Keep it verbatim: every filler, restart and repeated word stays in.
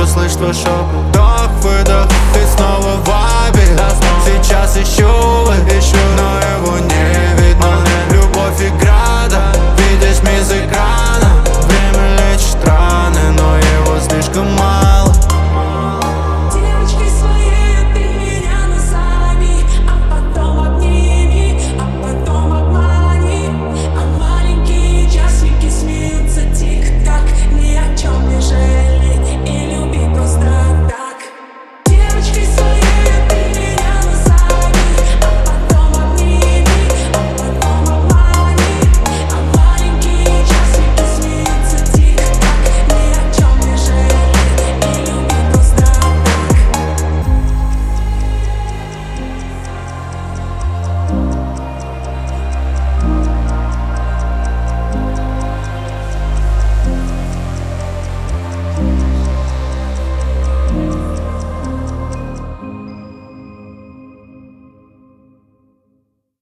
Уже слышь твой шепот, вдох, выдох, ты снова в вайбе. Сейчас ищу, ищу, но его не видно. Любовь игра, да, видишь мисс экрана.